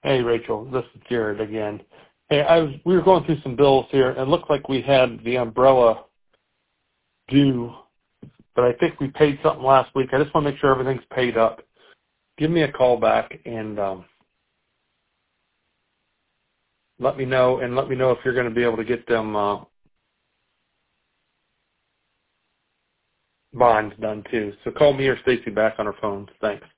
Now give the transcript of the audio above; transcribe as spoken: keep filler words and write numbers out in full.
Hey, Rachel, this is Jared again. Hey, I was we were going through some bills here, and it looked like we had the umbrella due, but I think we paid something last week. I just want to make sure everything's paid up. Give me a call back and um, let me know, and let me know if you're going to be able to get them uh, bonds done too. So call me or Stacy back on her phone. Thanks.